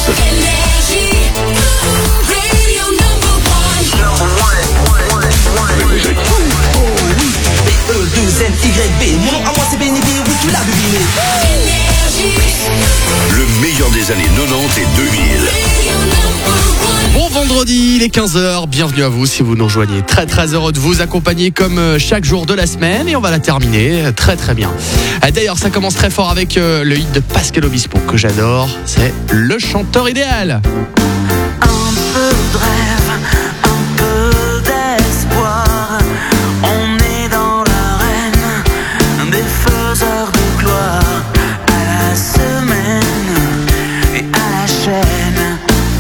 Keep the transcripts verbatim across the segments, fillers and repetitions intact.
Le meilleur des années quatre-vingt-dix et deux mille. Bon vendredi, il est quinze heures, bienvenue à vous si vous nous rejoignez. Très très heureux de vous accompagner comme chaque jour de la semaine et on va la terminer très très bien. D'ailleurs ça commence très fort avec le hit de Pascal Obispo que j'adore, c'est Le Chanteur Idéal. Un peu de rêve, un peu d'espoir, on est dans l'arène des faiseurs de gloire, à la semaine et à la chaîne.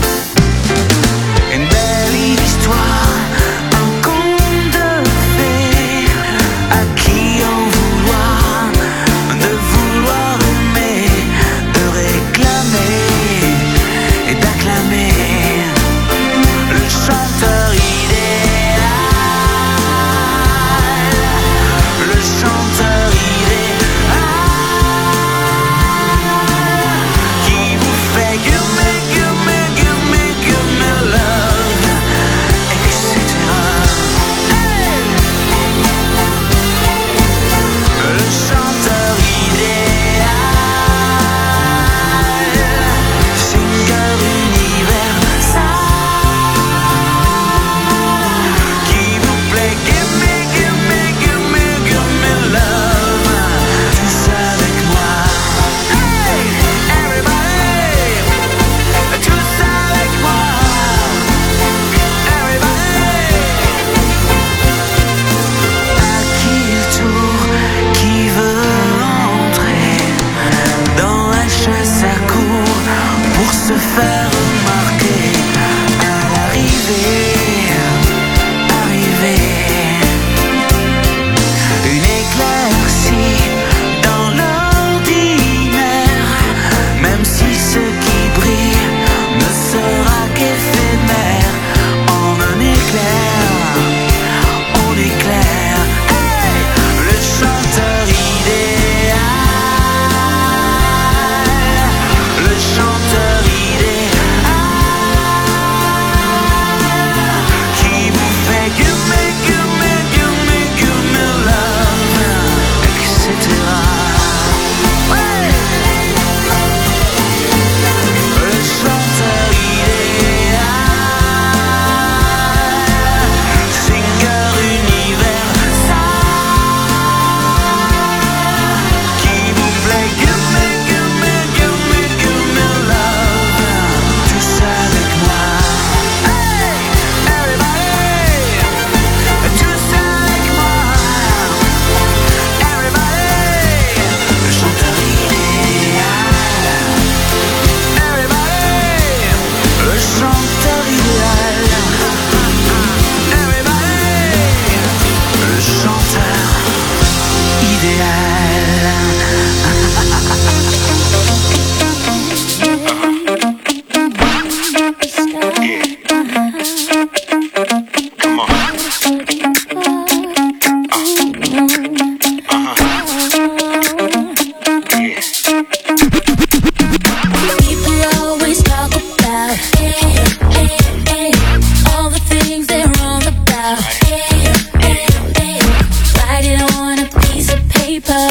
Une belle histoire, un conte de fées, à qui en vouloir, de vouloir aimer, de réclamer et d'acclamer le chanteur idéal, le chanteur idéal, qui vous fait give me, give me, give me, give me love, et cetera. Hey! Le chanteur idéal, singer universal, qui vous plaît, give me, give me, give me, give me love, tous avec moi. Hey, everybody, tous avec moi. Everybody, à qui le tour, qui veut entrer dans la chasse à court pour se faire remarquer à l'arrivée, arrivée, une éclaircie dans l'ordinaire, même si ce qui brille ne sera qu'éphémère, en un éclair, on éclaire. Hey! Le chanteur idéal, le chanteur idéal, qui vous fait give me, give me, give me, give me love, et cetera. Ouais! Le chanteur idéal, singer universal, qui vous plaît, give me, give me, give me, give me love, tous avec moi. Hey, everybody, tous avec moi. Everybody, le chanteur idéal. Everybody, le chanteur idéal. Everybody, le chanteur idéal. Come on. People always talk about hey, hey, hey, all the things they're wrong about. Hey, hey, hey, write it on a piece of paper.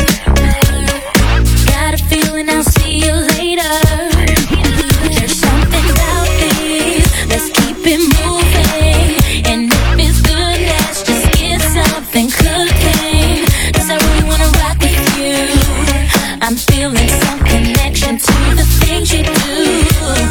Got a feeling I'll see you later. There's something about this, let's keep it moving. And if it's good, let's just get something cooking. 'Cause I really wanna rock with you. I'm feeling some connection to the things you do.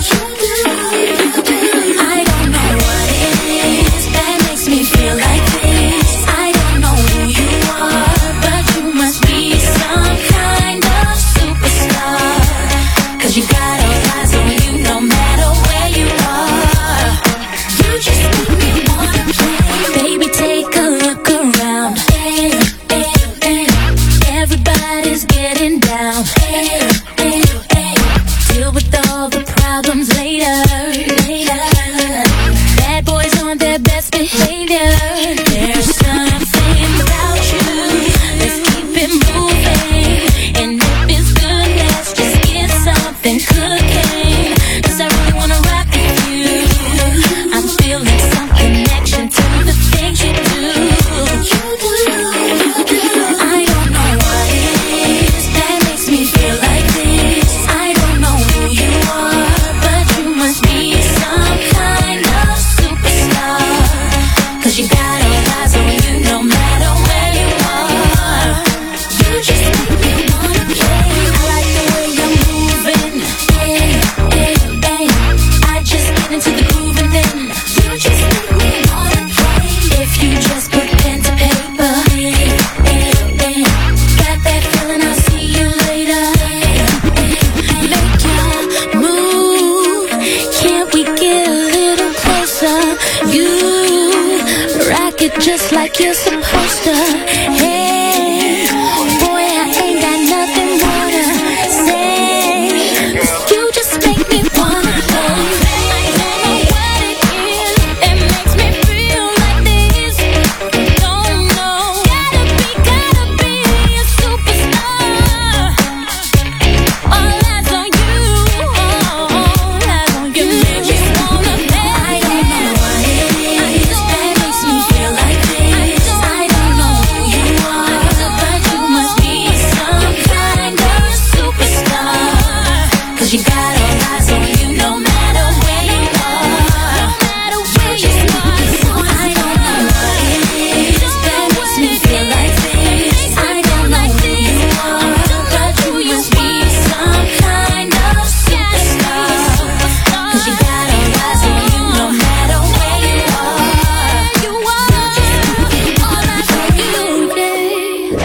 I don't know what it is that makes me feel like this. I don't know who you are, but you must be some kind of superstar. 'Cause you got all eyes on you no matter where you are. You just make me wanna play. Baby, take a look around. Hey, hey, hey. Everybody's getting down. Hey, hey, hey. Deal with all the problems later. Later. just like you're supposed to. Hey, boy, I ain't got nothing more to say. 'Cause you just make me wanna go. I don't know what it is that makes me feel like this. Don't know. Gotta be, gotta be a superstar. All eyes on you. All eyes on you. You make me wanna pay. I don't know what it is that makes me feel like this. I don't know who you are, but you must be some kind of superstar. 'Cause you got all eyes on you no matter where you are. No matter where you are. I don't know what it is that makes me feel like this. I don't know who you are, but you must be some kind of superstar. 'Cause you got all eyes on you no matter where you are. You are all eyes on you, babe.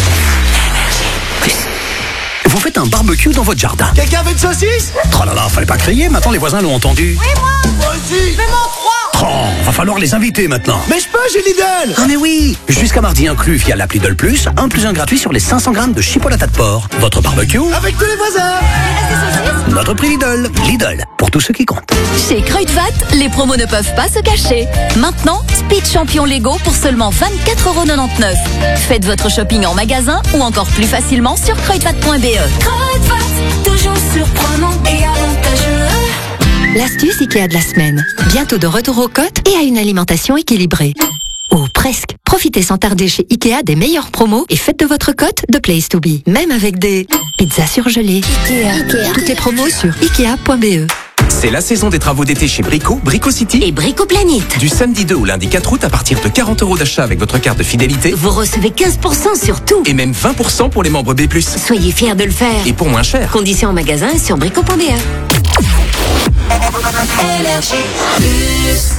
Vous faites un barbecue dans votre jardin. Quelqu'un veut une saucisse? Oh là là, fallait pas crier, maintenant les voisins l'ont entendu. Moi aussi. Fais-moi trois. Oh, va falloir les inviter maintenant. Mais je peux, j'ai Lidl. Ah mais oui, jusqu'à mardi inclus via l'appli Lidl Plus, un plus un gratuit sur les cinq cents grammes de chipolata de porc. Votre barbecue, Avec tous les voisins. notre prix Lidl. Lidl, pour tous ceux qui comptent. Chez Kruidvat, les promos ne peuvent pas se cacher. Maintenant, Speed Champion Lego pour seulement vingt-quatre euros quatre-vingt-dix-neuf. Faites votre shopping en magasin ou encore plus facilement sur kruidvat point b e. Kruidvat, toujours surprenant et avantageux. L'astuce Ikea de la semaine. Bientôt de retour aux côtes et à une alimentation équilibrée. Oh, presque. Profitez sans tarder chez Ikea des meilleures promos et faites de votre cote de place to be. Même avec des pizzas surgelées. Ikea. Toutes les promos sur ikea point b e. C'est la saison des travaux d'été chez Brico, Brico City. Et Brico Planète. Du samedi deux au lundi quatre août, à partir de quarante euros d'achat avec votre carte de fidélité. Vous recevez quinze pour cent sur tout. Et même vingt pour cent pour les membres B plus. Soyez fiers de le faire. Et pour moins cher. Conditions en magasin et sur brico point b e. Énergie Plus.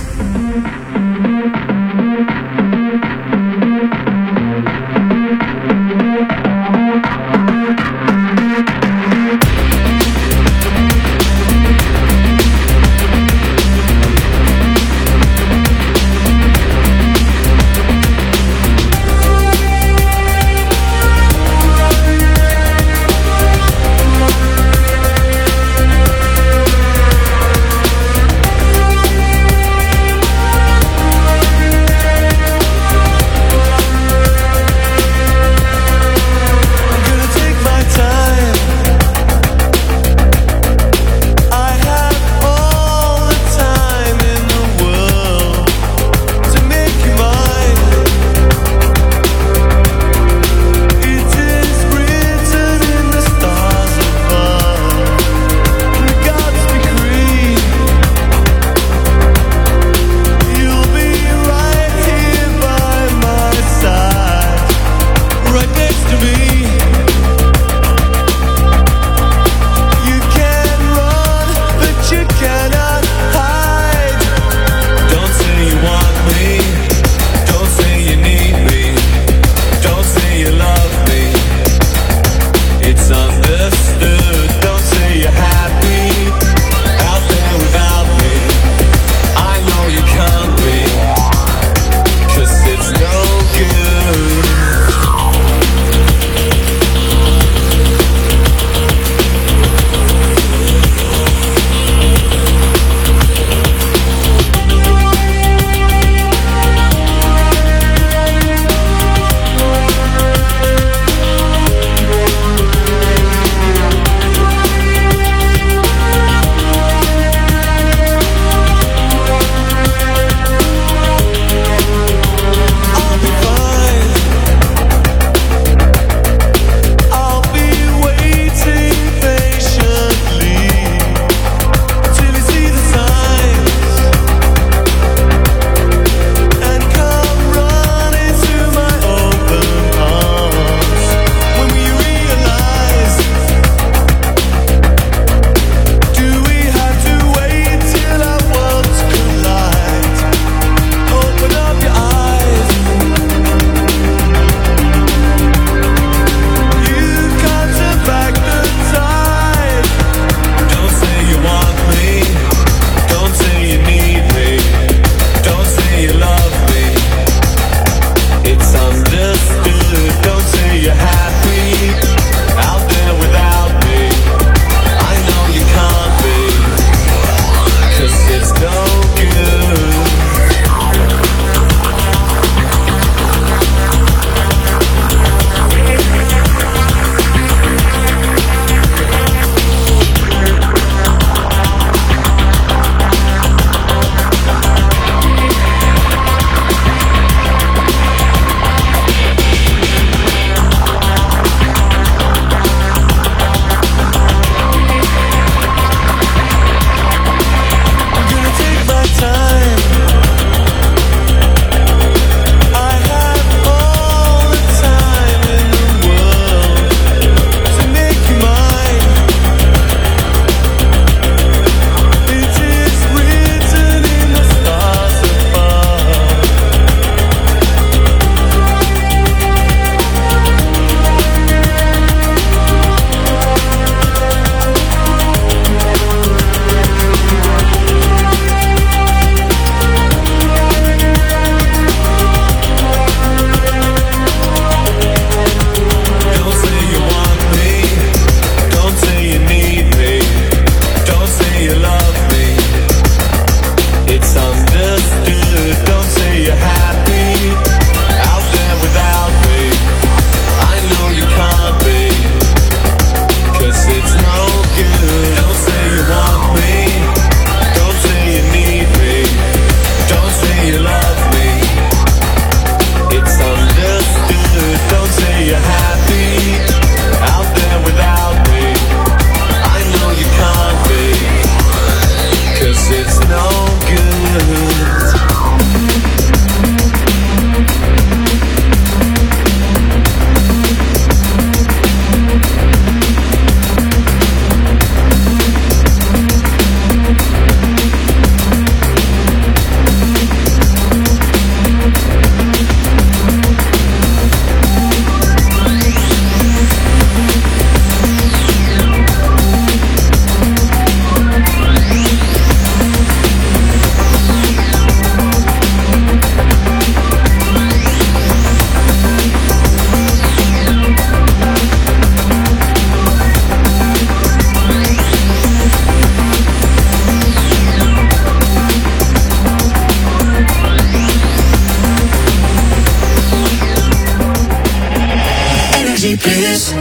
Plus.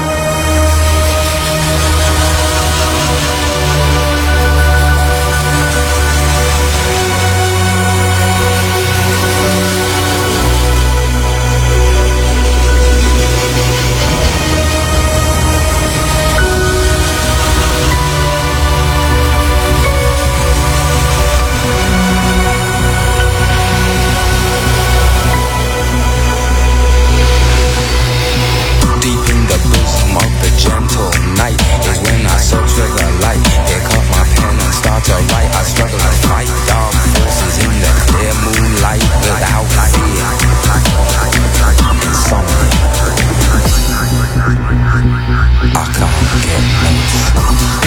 To write, I struggle to fight dark forces in the clear moonlight without fear. Insomnia, I can't get no sleep.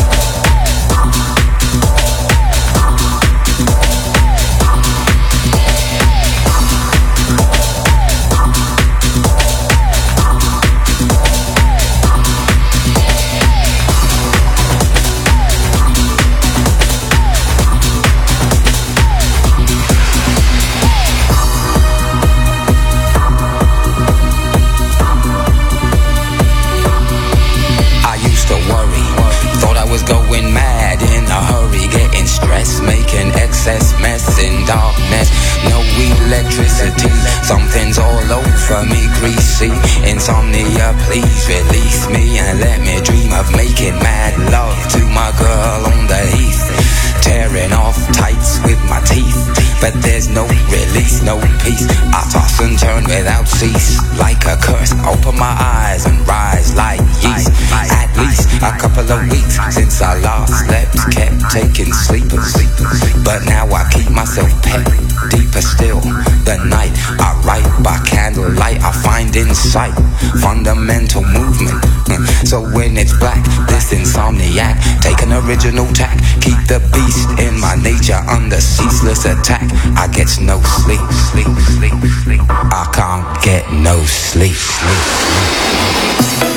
Something's all over me, greasy. Insomnia, please release me and let me dream of making mad love to my girl on the heath. Tearing off tights with my teeth, but there's no release, no peace. I toss and turn without cease, like a curse. Open my eyes and rise like yeast. At least a couple of weeks since I last slept, kept taking sleepers, but now I keep myself pet. Deeper still, the night I write by candlelight, I find insight, fundamental movement. So when it's black, this insomniac, take an original tack, keep the beast in my nature under ceaseless attack. I get no sleep, sleep, sleep, sleep. I can't get no sleep, sleep, sleep.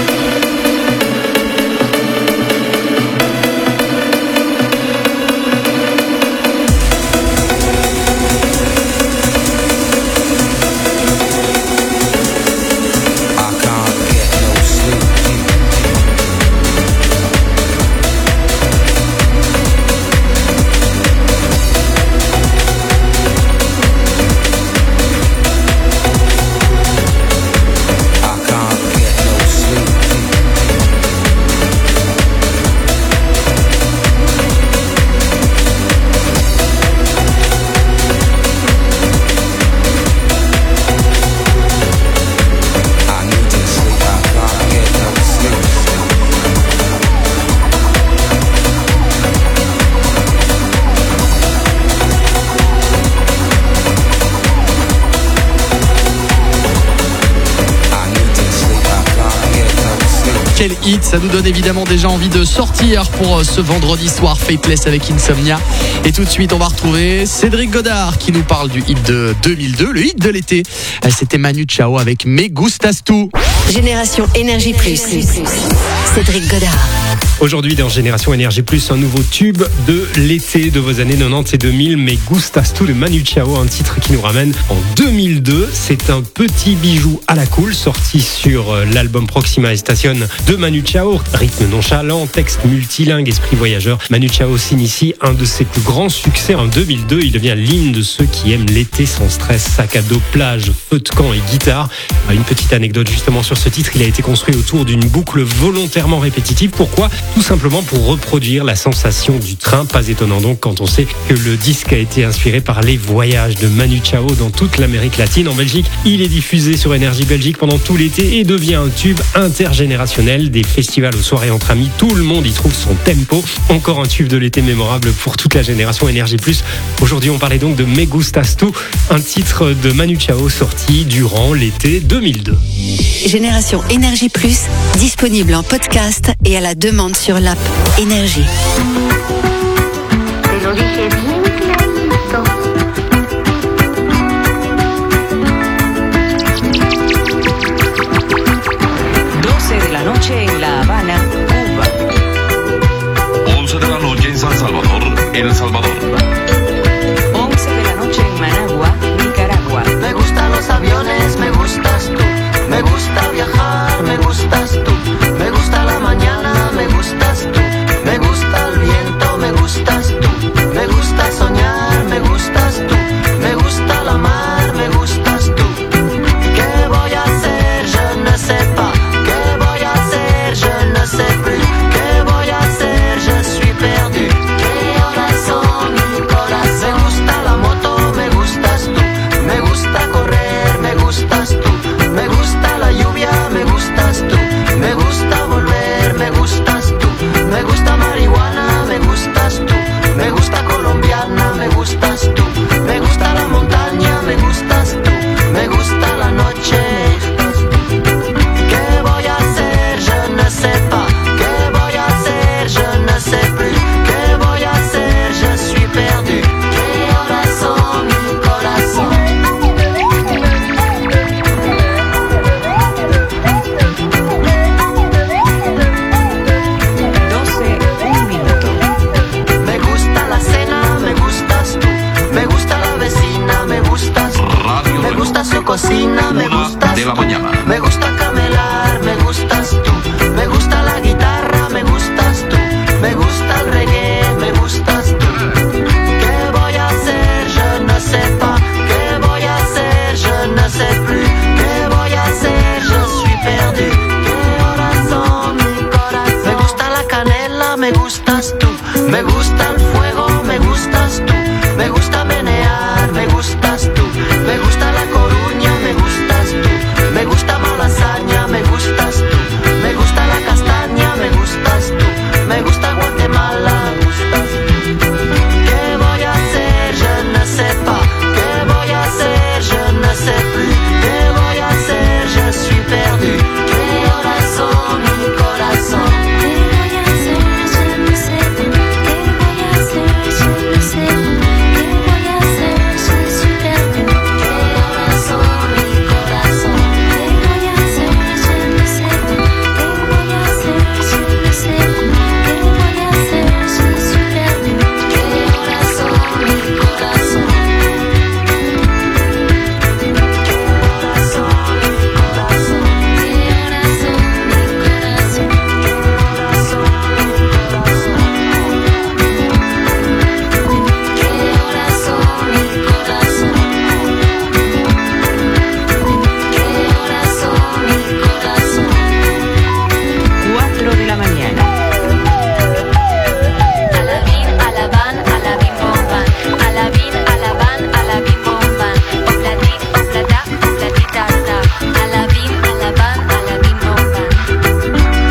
Quel hit, ça nous donne évidemment déjà envie de sortir pour ce vendredi soir Faithless avec Insomnia. Et tout de suite on va retrouver Cédric Godard qui nous parle du hit de deux mille deux, le hit de l'été. C'était Manu Chao avec Me Gustas Tu. Génération Énergie Plus. Cédric Godard. Aujourd'hui dans Génération Énergie Plus, un nouveau tube de l'été de vos années quatre-vingt-dix et deux mille, Me Gustas Tu de Manu Chao, un titre qui nous ramène en deux mille deux. C'est un petit bijou à la cool, sorti sur l'album Proxima Estación de Manu Chao. Rythme nonchalant, texte multilingue, esprit voyageur. Manu Chao signe ici un de ses plus grands succès en deux mille deux. Il devient l'hymne de ceux qui aiment l'été sans stress, sac à dos, plage, feu de camp et guitare. Une petite anecdote justement sur ce titre, il a été construit autour d'une boucle volontairement répétitive. Pourquoi ? Tout simplement pour reproduire la sensation du train. Pas étonnant donc quand on sait que le disque a été inspiré par les voyages de Manu Chao dans toute l'Amérique latine. En Belgique, il est diffusé sur Énergie Belgique pendant tout l'été et devient un tube intergénérationnel. Des festivals aux soirées entre amis, tout le monde y trouve son tempo. Encore un tube de l'été mémorable pour toute la génération Énergie Plus. Aujourd'hui, on parlait donc de Me Gustas Tu, un titre de Manu Chao sorti durant l'été deux mille deux. Génération Énergie Plus, disponible en podcast et à la demande sur l'app Énergie. Te lo dije bien clarito. doce de la noche en La Habana, Cuba. once de la noche en San Salvador, El Salvador. once de la noche en Managua, Nicaragua. Me gustan los aviones, me gustas tú. Me gusta viajar. gusta, me gustas tú. Me gusta el fuego, me gustas tú. Me gusta menear, me gustas tú. Me gusta La Coruña, me gustas tú. Me gusta Malasaña, me gustas tú. Me gusta la castaña, me gustas tú. Me gusta Guatemala, me gustas tú. ¿Qué voy a hacer? Je ne sais pas. ¿Qué voy a hacer? Je ne sais plus. ¿Qué voy a hacer? Je suis perdu. ¿Qué corazón, mi corazón? ¿Qué voy a hacer? Je ne sais plus. ¿Qué voy a hacer? Je ne sais plus. ¿Qué voy a hacer? Je suis perdu. ¿Qué corazón, mi corazón? ¿Qué voy a hacer? Je ne sais plus. ¿Qué voy a hacer? Je ne sais plus. ¿Qué voy a hacer? Je suis perdu. ¿Qué corazón, mi corazón? cuatro de la mañana. Alabín, alaban, alabín, bomban. Alabín, alaban, alabín, bomban. Obladín, oblada, obladitata. Alabín, alaban, alabín, bomban.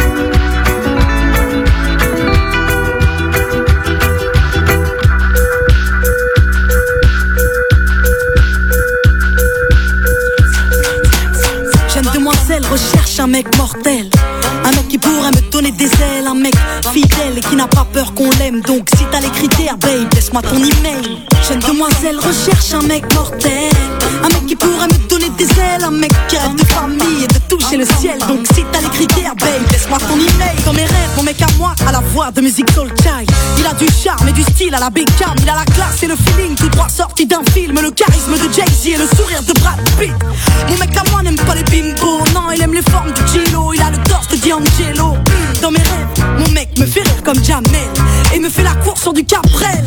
Jeune demoiselle recherche un mec mortel. Un mec qui pourrait me donner des ailes. Un mec fidèle et qui n'a pas peur qu'on l'aime. Donc si t'as les critères, babe, laisse-moi ton email. Jeune demoiselle recherche un mec mortel. Un mec qui pourrait me donner des ailes. Un mec qui rêve de famille et de toucher le ciel. Donc si t'as les critères, babe, laisse-moi ton email. Dans mes rêves, mon mec à moi a la voix de musique soul child. Il a du charme et du style à la Beckham. Il a la classe et le feeling tout droit sorti d'un film. Le charisme de Jay-Z et le sourire de Brad Pitt. Mon mec à moi n'aime pas les bimbos. Non, il aime les formes de Chilo. Il a le torse de D'Angelo. Dans mes rêves, mon mec me fait rire comme Jamel et me fait la course sur du Caprel.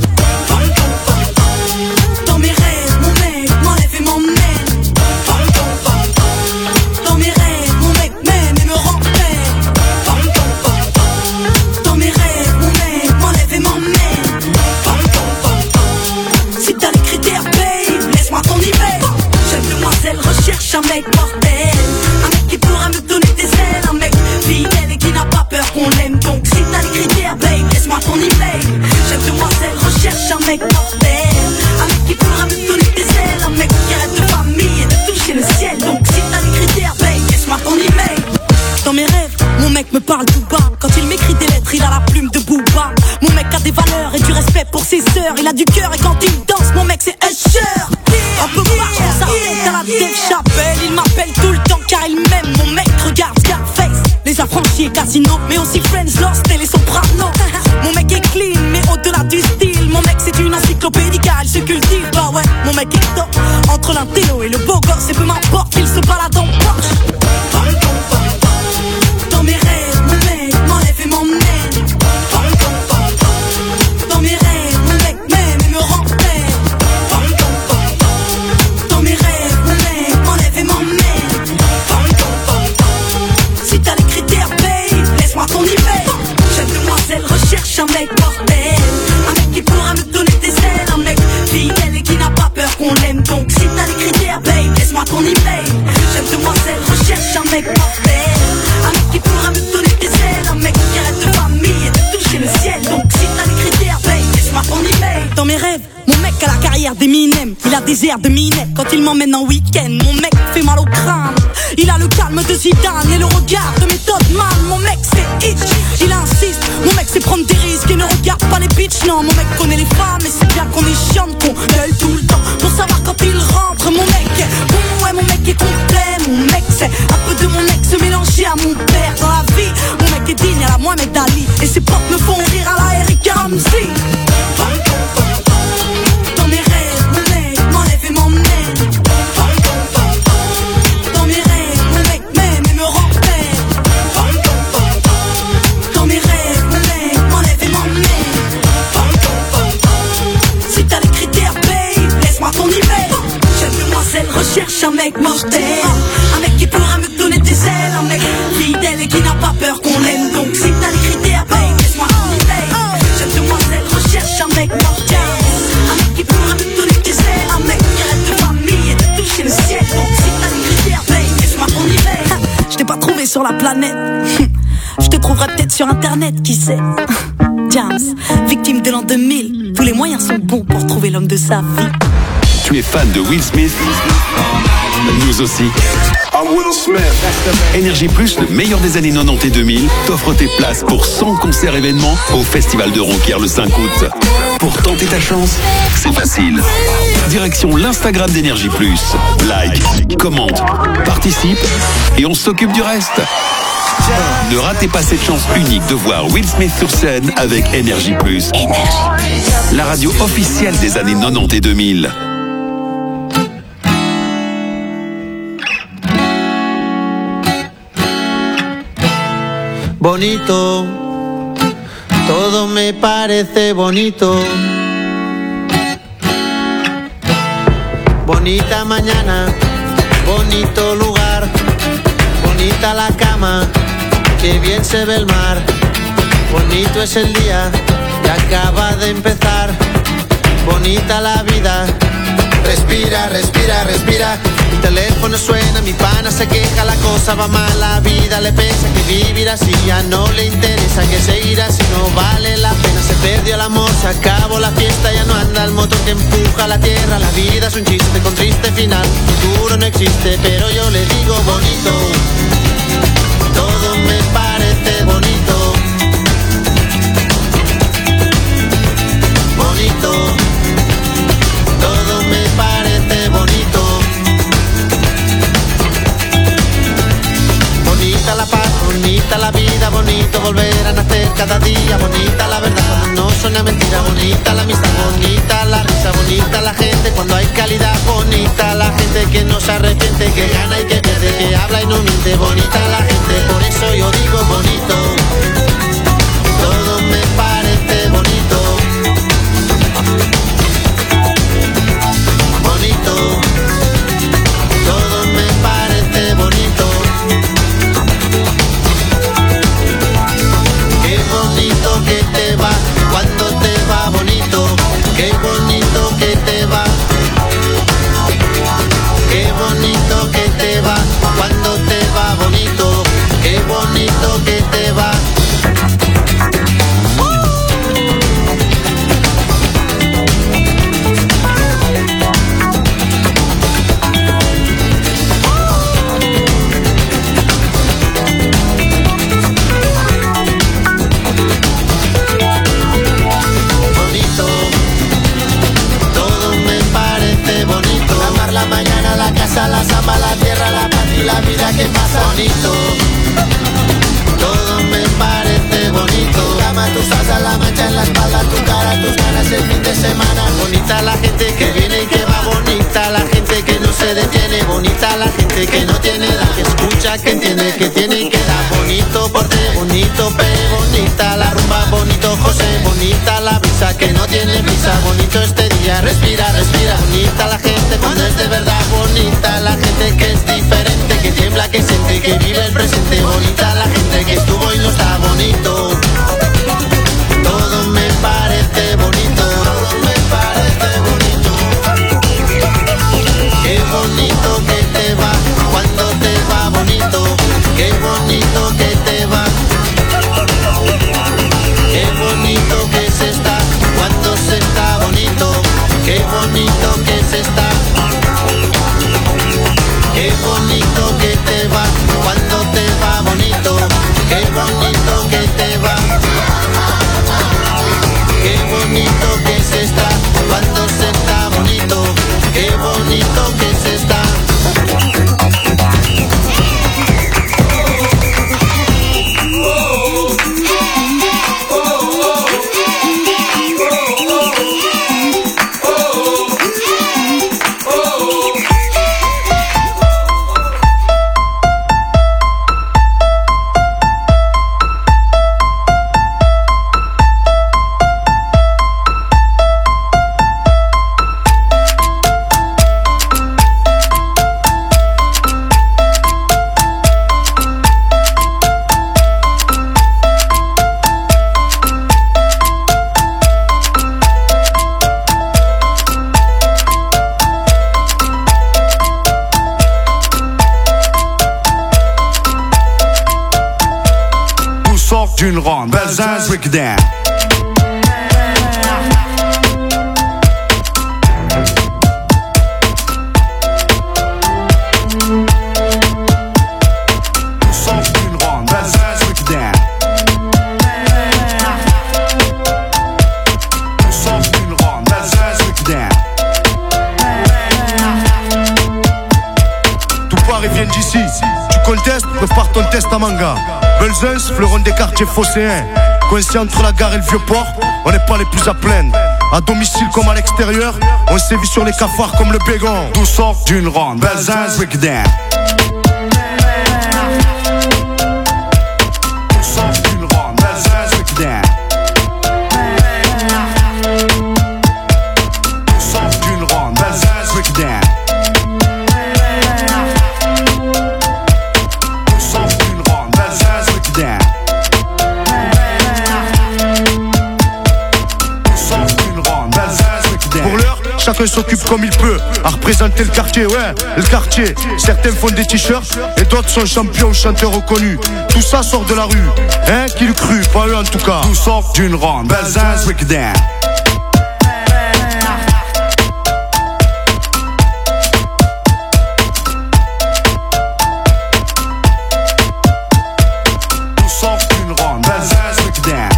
Dans mes rêves, mon mec m'enlève et m'emmène. Dans mes rêves, mon mec m'aime et me rappelle. Dans mes rêves, mon mec m'enlève et m'emmène. Si t'as les critères, babe, laisse-moi ton email. Jeune demoiselle recherche un mec mortel. Un mec qui pourra me donner des ailes. Un mec fidèle et qui n'a pas peur qu'on l'aime. Donc si t'as les critères, babe, laisse-moi ton email. Jeune demoiselle recherche un mec mortel. Un mec qui pourra me donner des ailes. Un mec qui rêve de famille et de toucher le ciel. Donc si t'as les critères, babe, laisse-moi ton email. Dans mes rêves, mon mec me parle tout bas. Quand il m'écrit des lettres, il a la plume de Booba. Mon mec a des valeurs et du respect pour ses sœurs. Il a du cœur et quand il danse, mon mec c'est Usher. Un peu marche dans sa tête à la Dave Chappelle. Il m'appelle tout le temps car il m'aime. Mon mec regarde Scarface, Les Affranchis et Casino, mais aussi Friends, Lost et Les Sopranos. Mon mec est clean mais au-delà du style. Mon mec c'est une encyclopédie car il se cultive. Bah ouais, mon mec est top. Entre l'intello et le beau gosse et peu m'importe, il se balade en Porsche. Dans mes rêves, mon mec m'enlève et m'emmène. Dans mes rêves, mon mec m'aime et me rappelle. Dans mes rêves, mon mec m'enlève et m'emmène. Si t'as les critères, babe, laisse-moi ton email. Jeune demoiselle recherche un mec mortel. Un mec qui pourra me donner des ailes. Un mec fidèle et qui n'a pas peur qu'on l'aime. Donc si t'as les critères, babe, laisse-moi ton email. Jeune demoiselle recherche un mec mortel. Un mec qui pourra me donner des ailes. Un mec qui rêve de famille et de toucher le ciel. Donc si t'as les critères, babe, laisse-moi ton email. Dans mes rêves, mon mec a la carrière d'Eminem. Il a des airs de minette quand il m'emmène en week-end. Mon mec fait mal au crâne. Il a le calme de Zidane et le regard de méthode man. Mon mec c'est itch, il insiste. Mon mec c'est prendre des risques et ne regarde pas les bitches. Non, mon mec connaît les femmes et c'est bien qu'on est chiant, qu'on gueule tout le temps pour savoir quand il rentre. Mon mec est bon, ouais, mon mec est complet. Mon mec c'est un peu de mon ex mélangé à mon père dans la vie. Mon mec est digne à la Mohamed Ali et ses potes me font rire à la Eric Ramsey. Dans mes rêves, mon mec m'enlève et m'emmène. Dans mes rêves, mon mec m'aime et me rappelle. Dans mes rêves, mon mec m'enlève et m'emmène. Si t'as les critères, babe, laisse-moi ton email. Jeune demoiselle recherche un mec mortel. Un mec qui pourra me donner des ailes. Un mec fidèle et qui n'a pas peur qu'on l'aime. Donc si t'as les critères, babe, laisse-moi ton email. sur la planète. Je te trouverai peut-être sur internet, qui sait. James, victime de l'an deux mille. Tous les moyens sont bons pour trouver l'homme de sa vie. Tu es fan de Will Smith? Nous aussi. Énergie Plus, le meilleur des années quatre-vingt-dix et deux mille, t'offre tes places pour cent concerts événements au Festival de Ronquière le cinq août. Pour tenter ta chance, c'est facile. Direction l'Instagram d'Énergie Plus. Like, commente, participe et on s'occupe du reste. Ne ratez pas cette chance unique de voir Will Smith sur scène avec Énergie Plus. La radio officielle des années quatre-vingt-dix et deux mille. Bonito, todo me parece bonito. Bonita mañana, bonito lugar, bonita la cama, que bien se ve el mar. Bonito es el día que acaba de empezar, bonita la vida. Respira, respira, respira. Mi teléfono suena, mi pana se queja, la cosa va mal, la vida le pesa, que vivir así ya no le interesa, que seguir así no vale la pena. Se perdió el amor, se acabó la fiesta, ya no anda el motor que empuja la tierra. La vida es un chiste con triste final, futuro no existe, pero yo le digo bonito. Todo me parece bonito. Bonito. Todo me parece bonito. Bonita la paz, bonita la vida, bonito volver a nacer cada día. Bonita la verdad cuando no suena mentira, bonita la amistad, bonita la risa, bonita la gente cuando hay calidad. Bonita la gente que no se arrepiente, que gana y que pierde, que habla y no miente. Bonita la gente, por eso yo digo bonito. Todo me parece bonito. Bonito, todo me parece bonito. Qué bonito que te va cuando te va bonito. Qué bonito que te va. Qué bonito que te va cuando te va bonito. Qué bonito que te va. La mañana, la casa, la samba, la tierra, la paz y la vida que pasa. Bonito, todo me parece bonito. Cama, tu salsa, la mancha en la espalda, tu cara, tus ganas el fin de semana. Bonita la gente que viene y que va, bonita la gente que no se detiene, bonita la gente que no tiene edad, que escucha, que entiende, que tiene y que da. Bonito porte, bonito pe, bonita la rumba, bonito José, bonita la brisa que no tiene prisa, bonito este día, respira, respira. Bonita la gente cuando es de verdad, bonita la gente que es diferente, que tiembla, que siente, que vive el presente. Bonita la gente que estuvo y no está bonito. Todo me parece bonito, todo me parece bonito. Qué bonito que te va cuando te va bonito. Qué bonito que te va. Qué bonito que se está cuando se está bonito. Qué bonito que se está. Qué bonito que te va cuando te va bonito. Qué bonito que te d'une ronde, Belzins, Breakdown. D'ici, tu contestes, prépare ton test à manga. Belzins, fleuron des quartiers phocéens. Coincé entre la gare et le vieux port, on n'est pas les plus à plaindre. À domicile comme à l'extérieur, on sévit sur les cafards comme le bégon. Tout sort d'une ronde, Belzins, Breakdown. Tout sort d'une ronde, Belzins, Breakdown. Tout sort d'une ronde, Belzins, Breakdown. Chacun s'occupe comme il peut à représenter le quartier, ouais, le quartier. Certains font des t-shirts et d'autres sont champions ou chanteurs reconnus. Tout ça sort de la rue, hein, qui le cru, pas eux en tout cas. Tout sort d'une ronde, Belzins, Breakdown. Tout sort d'une ronde, Belzins, Breakdown.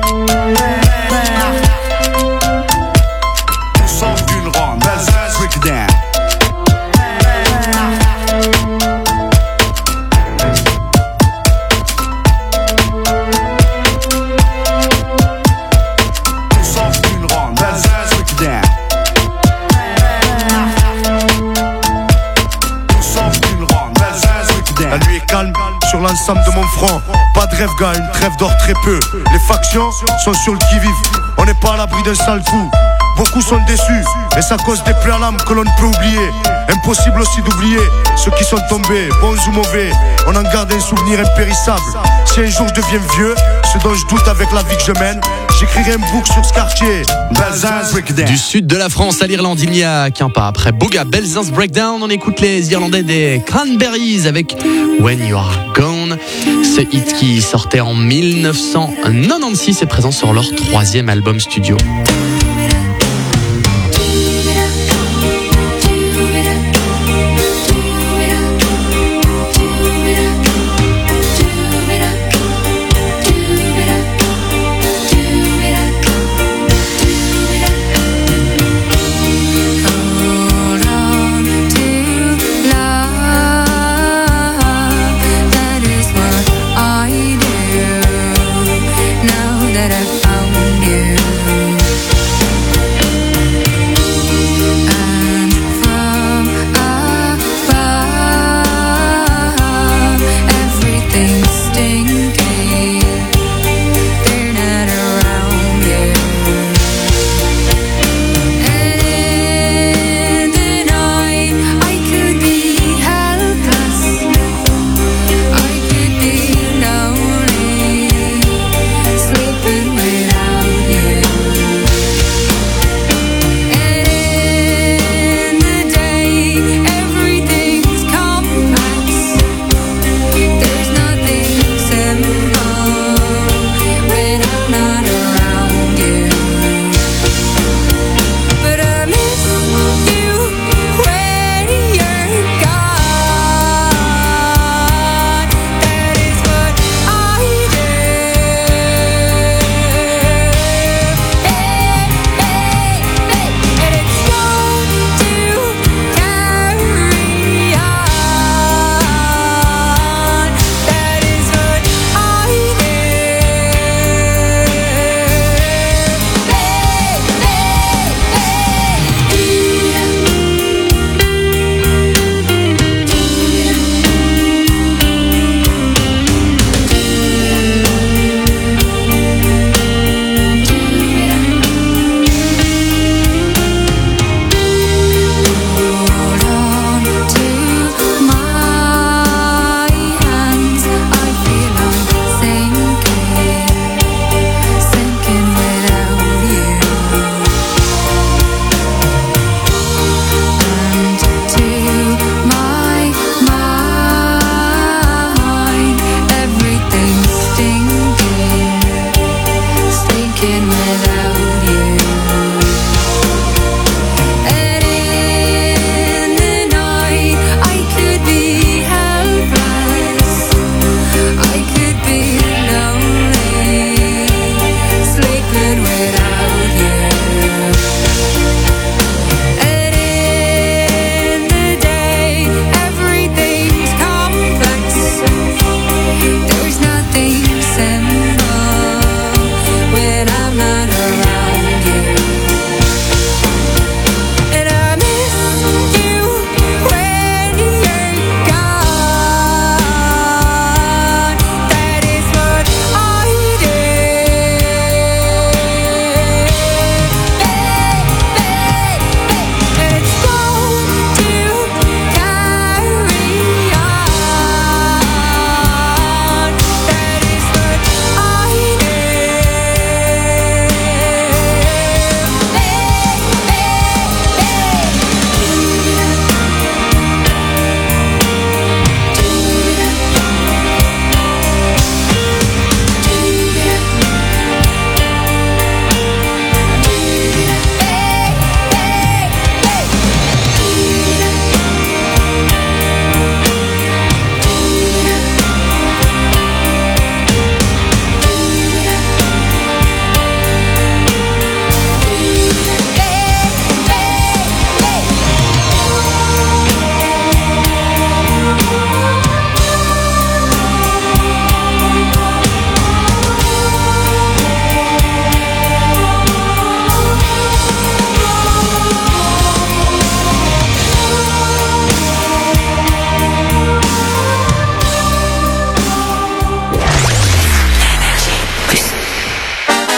Sur l'ensemble de mon front, pas de rêve gars, une trêve d'or très peu. Les factions sont sur le qui-vive, on n'est pas à l'abri d'un sale coup. Beaucoup sont déçus, et ça cause des plaies à l'âme que l'on ne peut oublier. Impossible aussi d'oublier ceux qui sont tombés, bons ou mauvais. On en garde un souvenir impérissable. Si un jour je deviens vieux, ce dont je doute avec la vie que je mène, j'écrirai un book sur ce quartier. Belzins Breakdown. Du sud de la France à l'Irlande, il n'y a qu'un pas. Après Booga, Belzins Breakdown, on écoute les Irlandais des Cranberries avec When You Are Gone. Ce hit qui sortait en mille neuf cent quatre-vingt-seize est présent sur leur troisième album studio. Now that I found you,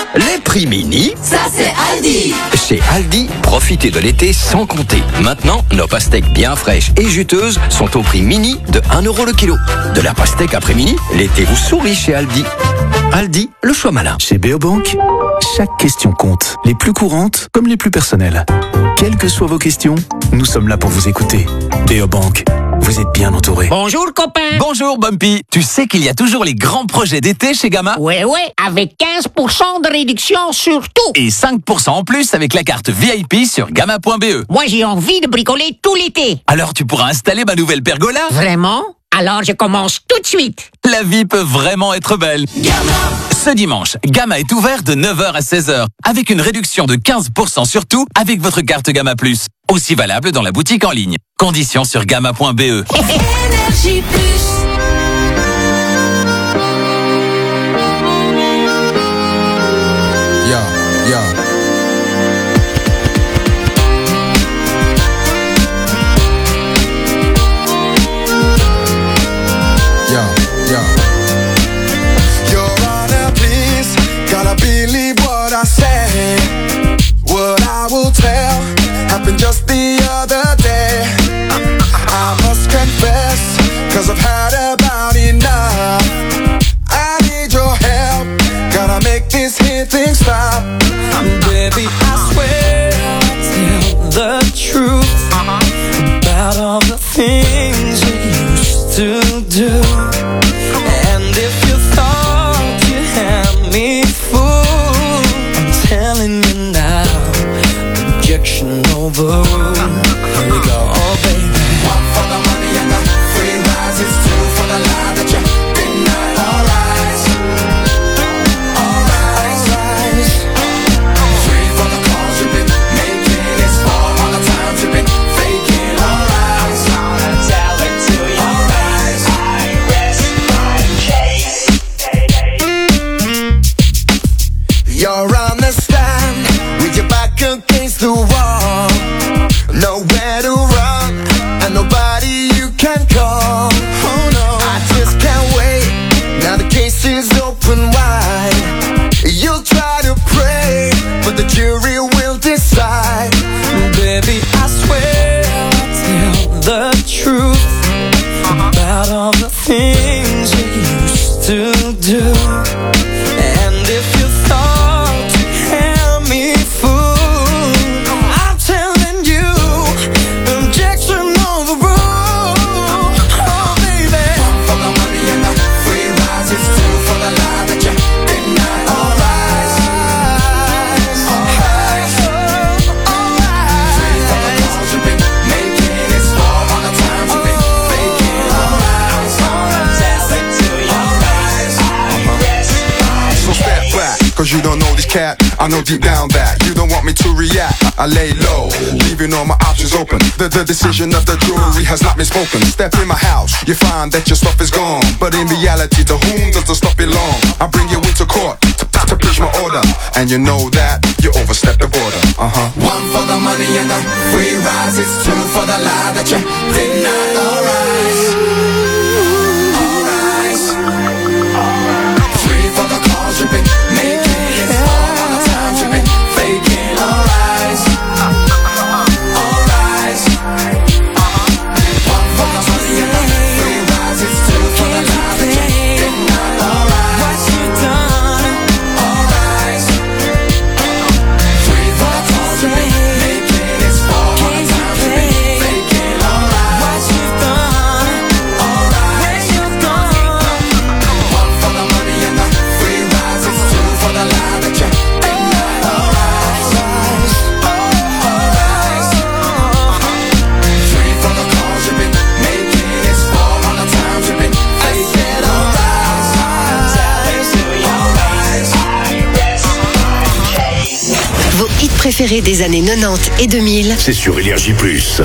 Les prix mini, Ça c'est Aldi. chez Aldi, profitez de l'été sans compter. Maintenant, nos pastèques bien fraîches et juteuses sont au prix mini de un euro le kilo. De la pastèque après mini, l'été vous sourit chez Aldi. Aldi, le choix malin. Chez Beobank, chaque question compte. Les plus courantes comme les plus personnelles. Quelles que soient vos questions, nous sommes là pour vous écouter. Beobank, vous êtes bien entouré. Bonjour copain. Bonjour Bumpy. Tu sais qu'il y a toujours les grands projets d'été chez Gamma? Ouais ouais, avec quinze pour cent de réduction sur tout. Et cinq pour cent en plus avec la carte V I P sur gamma point b e. Moi j'ai envie de bricoler tout l'été. Alors tu pourras installer ma nouvelle pergola? Vraiment? Alors je commence tout de suite. La vie peut vraiment être belle. Gamma. Ce dimanche, Gamma est ouvert de neuf heures à seize heures avec une réduction de quinze pour cent sur tout avec votre carte Gamma Plus. Aussi valable dans la boutique en ligne. Conditions sur gamma point b e. Énergie plus. Yeah, yeah. Yeah, yeah. Your Honor, please, gotta believe what I say. What I will tell happened just the other day. I must confess, cause I've had about enough. I need your help, gotta make this here thing stop. Baby, I swear I'll tell the truth about all the things you used to do. And if you thought you had me fooled, I'm telling you now, objection overruled. Here we go, oh baby. One for the money and the free rise, it's two for the lie that you deny. Alright, alright, alright. Three for the calls you've been making, it's four all the times you've been faking. Alright, I'm gonna tell it to you. Alright, I rest my case. You're on the stand with your back against the wall. Nowhere to run and nobody you can call. Oh no, I just can't wait. Now the case is open wide. You'll try to pray, but the jury will decide. Baby, I swear I'll tell the truth about all the things you used to do. And if you thought you had me fooled, I'm telling you, objection overruled. Oh baby, one for the money and the free rise, it's two for the lie that you deny. Alright, alright, alright. Three for the calls you've been making, it's four all the times you've been faking. Alright, I'm gonna tell it to you. Alright, I rest my So step back, cause you don't know this cat. I know deep down that you don't want me to react. I lay low, leaving all my options open. The, the decision of the jury has not been spoken. Step in my house, you find that your stuff is gone. But in reality, to whom does the stuff belong? I bring you into court to, to preach my order. And you know that you overstepped the border. Uh-huh. one for the money and the free rise, it's two for the lie that you deny. Alright, alright. Three for the calls you've been making, it's four all the times you've been faking. Alright, alright. One for the money and the free rise, it's two for the lie that you deny. Alright, what you done? Alright. Three for the calls you've been making, it's four all the times you've been faking. Alright, what you done? Alright, where you gone? One for the money and the free rise, it's two for the lie that you deny. Alright, alright. Three for the calls you've been making, it's four all the times you've been faking. Alright, tell it to you. Alright, I rest my case. Vos hits préférés des années quatre-vingt-dix et deux mille C'est sur Énergie Plus.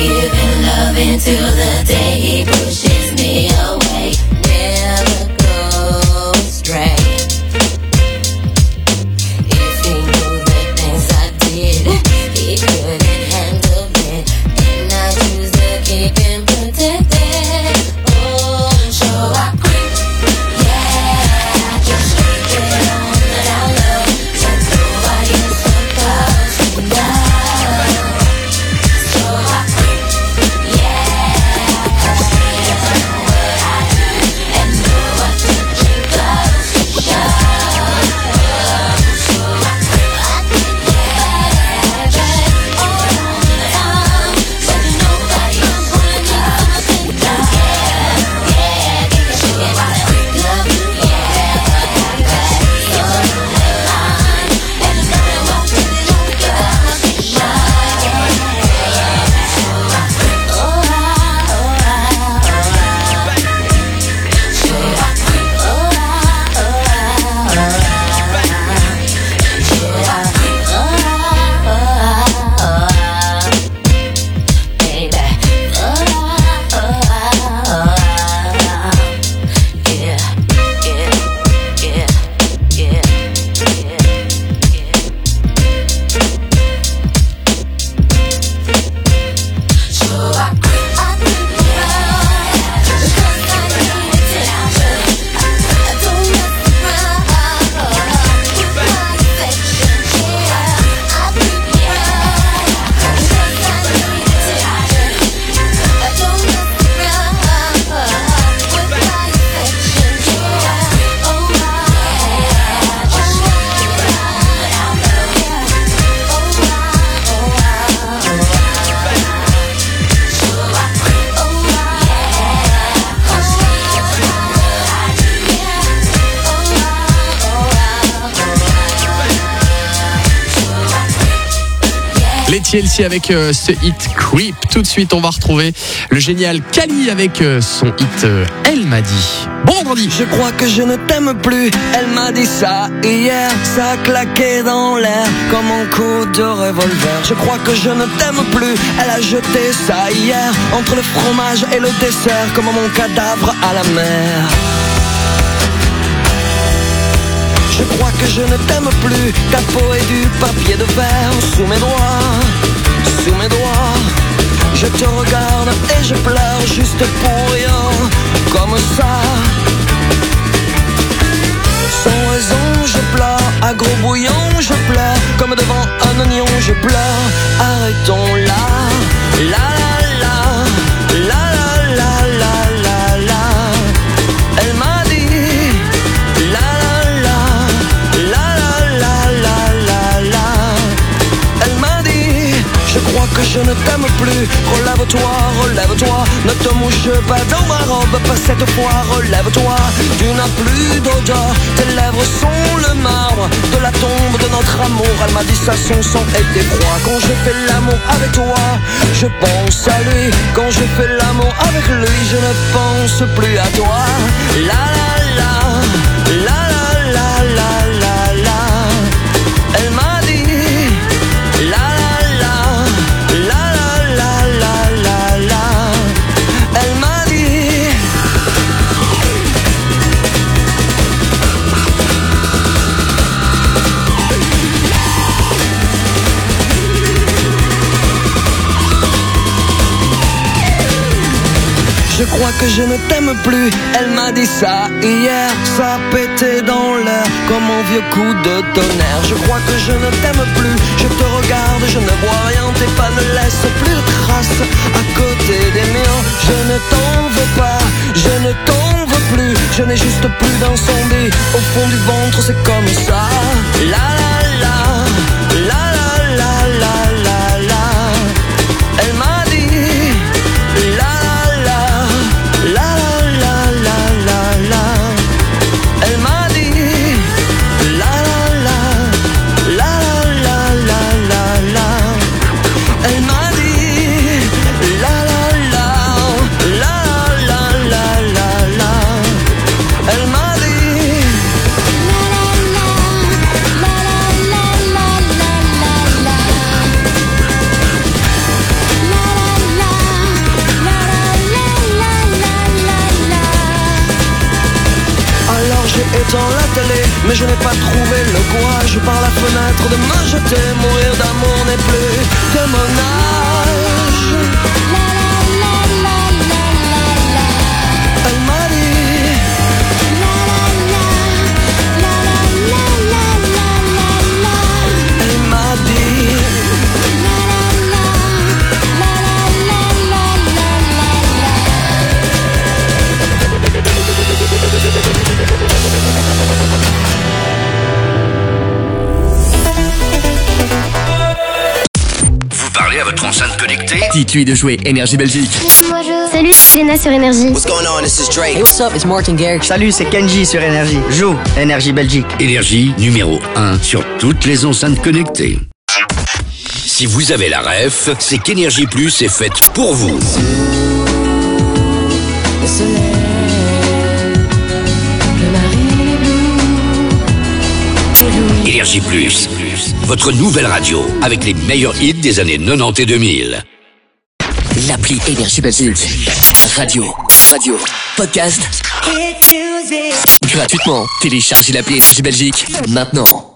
giving love until the day he pushes me away. Never go astray. If he knew the things I did, he couldn't handle it. And I choose to keep him protected. Oh, so I quit. Yeah, just keep it on that I love. Since nobody is supposed to know. So I quit. Yeah, just keep it on what I do. And know what to keep close to show. So I quit. I quit. Yeah, just all on the time. Since nobody is supposed to know. Yeah, yeah, give a shit. I quit. Love you, yeah, but I got you on the line. And it's not what to do, close to show. So I quit. Oh, I, oh, I, oh, I. So I quit. Oh, I, oh, I, oh, I. So I quit. Oh, I, oh, I, oh, I. Baby. Oh, I, oh, I, oh, I. Yeah, yeah, yeah, yeah, yeah, yeah. So I quit. I quit the ride because I need attention. I don't mess around with my affection. Yeah, I quit the ride because I need attention. I don't mess around with my affection. Yeah, oh my, just keep it on that I love. Yeah, oh my, oh my, oh my. So I quit. Oh my, just keep it on what I do. Yeah, oh my, oh my, oh my. So I quit. Les T L C avec euh, ce hit Creep. Tout de suite, on va retrouver le génial Kali avec euh, son hit euh, Elle m'a dit. Bon vendredi. Je crois que je ne t'aime plus. Elle m'a dit ça hier. Ça a claqué dans l'air comme un coup de revolver. Je crois que je ne t'aime plus. Elle a jeté ça hier entre le fromage et le dessert comme mon cadavre à la mer. Je crois que je ne t'aime plus. Ta peau est du papier de verre sous mes doigts, sous mes doigts. Je te regarde et je pleure juste pour rien, comme ça. Sans raison je pleure, à gros bouillon je pleure, comme devant un oignon je pleure. Arrêtons là, la la la, la la la la la la. Elle m'a dit, la la la, la la la la la la. Elle m'a dit, je crois que je ne t'aime plus. Relève-toi, relève-toi, ne te mouche pas dans ma robe, pas cette fois, relève-toi. Tu n'as plus d'odeur, tes lèvres sont le marbre de la tombe de notre amour. Elle m'a dit ça, son sang était froid. Quand je fais l'amour avec toi, je pense à lui. Quand je fais l'amour avec lui, je ne pense plus à toi. La la la, la la la la la la. Elle m'a dit, la la la, la la la la la la. Elle m'a dit. Je crois que je ne t'aime plus. Elle m'a dit ça hier. Ça a pété dans l'air comme un vieux coup de tonnerre. Je crois que je ne t'aime plus. Je te regarde, je ne vois rien. Tes pas ne laissent plus de traces à côté des miens. Je ne t'en veux pas, je ne t'en veux plus. Je n'ai juste plus d'incendie au fond du ventre, c'est comme ça. La la la, la la la la la la. Elle m'a dit, la la la, la la la la la. Elle m'a dit, la la la, la la la la la. Elle m'a dit, la la la, la la la la la. Elle m'a dit, la la la, la la télé, mais je n'ai pas trouvé le courage par la fenêtre de me jeter. Mourir d'amour n'est plus de mon âge. Elle m'a dit, elle m'a dit. Vous parlez à votre enceinte connectée? Dites-lui de jouer Énergie Belgique. Salut, c'est Léna sur Énergie. What's going on? This is Drake. Hey, what's up? It's Martin Garrix. Salut, c'est Kenji sur Énergie. Joue Énergie Belgique. Énergie numéro un sur toutes les enceintes connectées. Si vous avez la ref, c'est qu'Énergie Plus est faite pour vous. Le soleil, le marine est bleu, c'est Louis. Énergie Plus, votre nouvelle radio avec les meilleurs hits des années quatre-vingt-dix et deux mille. L'appli Énergie Belgique. Radio, radio, podcast. Gratuitement. Téléchargez l'appli Énergie Belgique maintenant.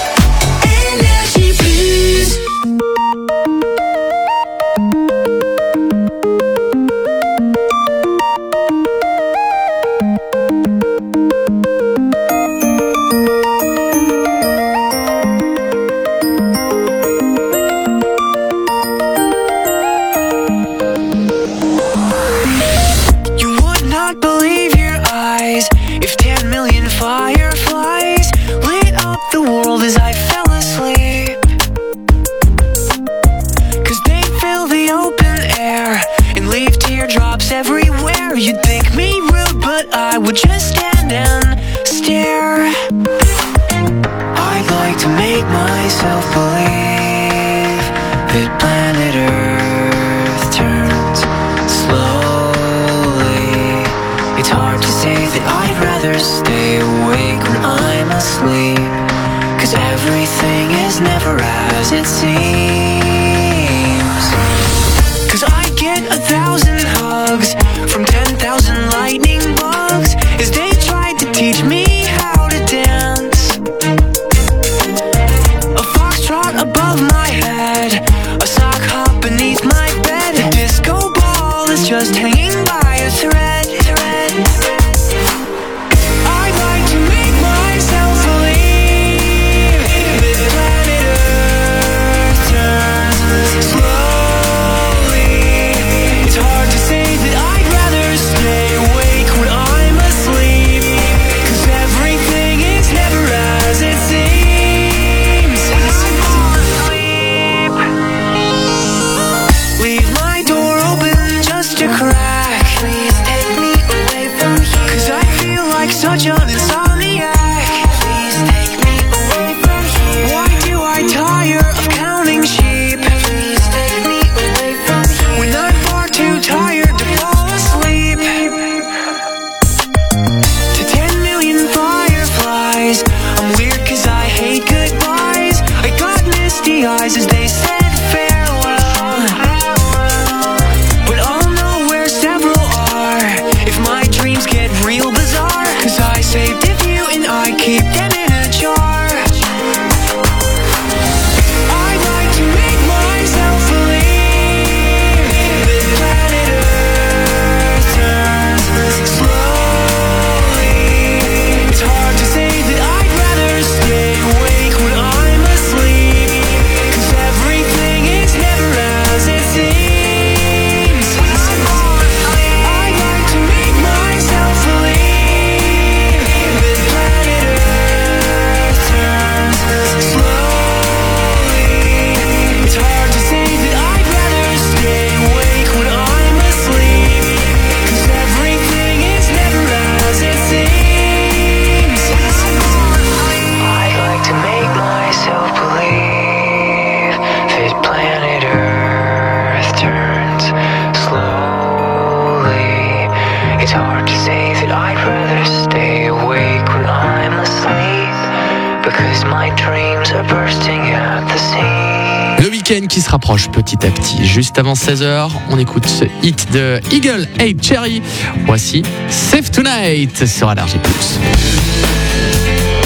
Le week-end qui se rapproche petit à petit. Juste avant seize heures, on écoute ce hit de Eagle Hey Cherry. Voici Save Tonight sur Énergie Plus.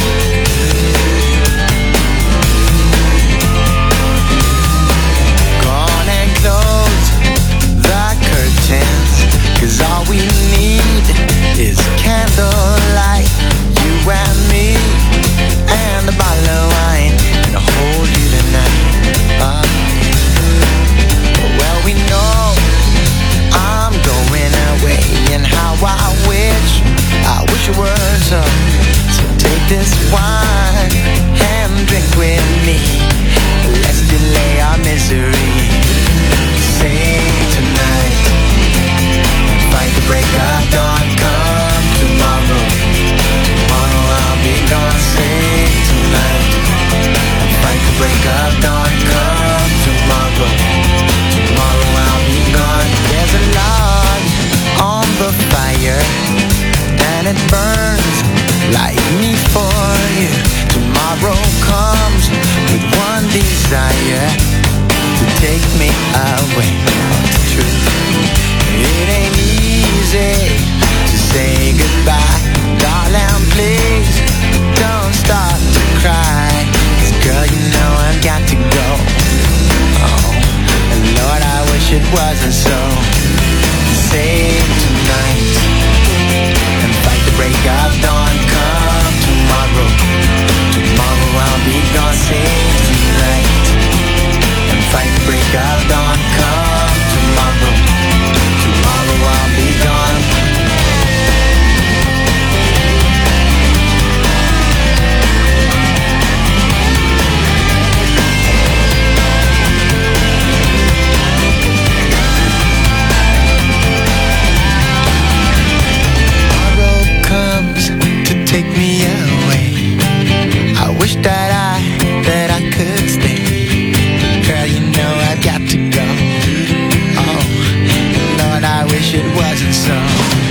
and it burns like me for you. Tomorrow comes with one desire to take me away. It's true. It ain't easy to say goodbye. Darling, please don't start to cry. 'Cause girl, you know I've got to go. Oh, and Lord, I wish it wasn't so. Save tonight and fight the break of dawn. Come tomorrow, tomorrow I'll be gone. Save tonight and fight the break of dawn. Come tomorrow, tomorrow I'll be gone. Take me away. I wish that I, that I could stay. Girl, you know I've got to go. Oh, Lord, I wish it wasn't so.